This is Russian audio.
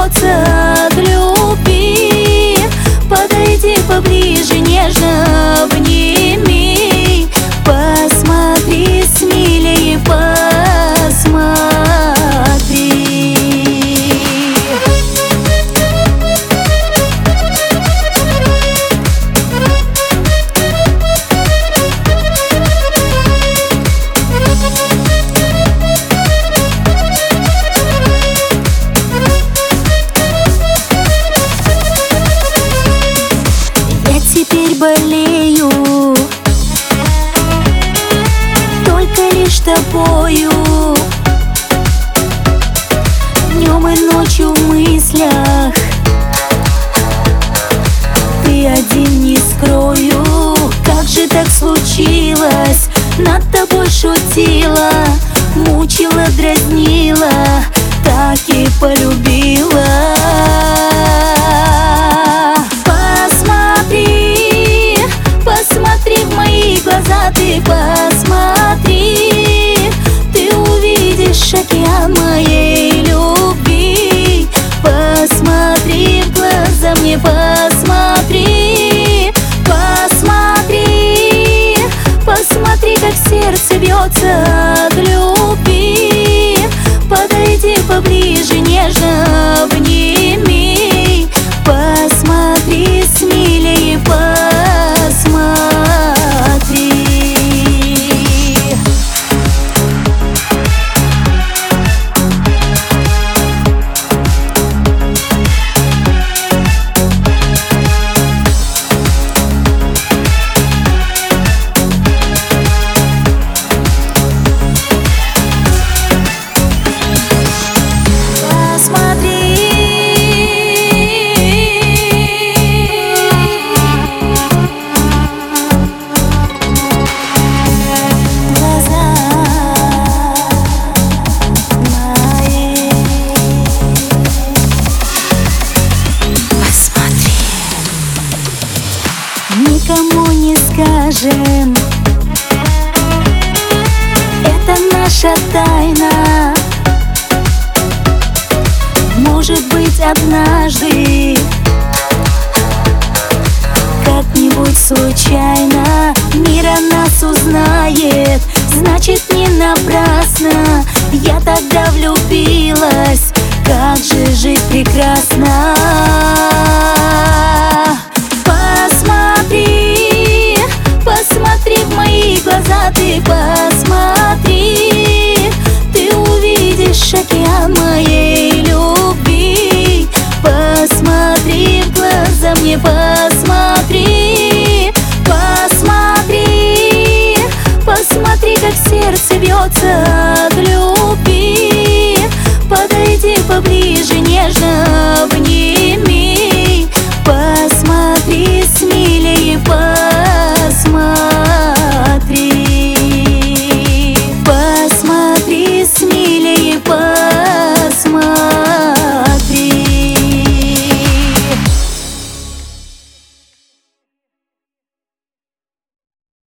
бьется от любви. Подойди поближе, нежно обними. Посмотри смелее, посмотри. Я теперь болею только лишь тобою. Днем и ночью в мыслях ты один, не скрою. Как же так случилось? Над тобой шутила, мучила, дразнила, так и полюбила. Посмотри, посмотри в мои глаза, ты посмотри. Ты увидишь океан моей любви. Посмотри в глаза мне, посмотри. Посмотри, посмотри, как сердце бьется от любви. Подойди поближе, нежно обними. Посмотри смелее, посмотри. Никому не скажем, это наша тайна. Может быть, однажды, как-нибудь случайно, мир о нас узнает. Значит, не напрасно я тогда влюбилась. Как же жить прекрасно. Посмотри, посмотри в мои глаза, ты посмотри. Ты увидишь океан моей любви. Посмотри в глаза мне, посмотри. Посмотри, посмотри, как сердце бьется от любви. Подойди поближе, нежно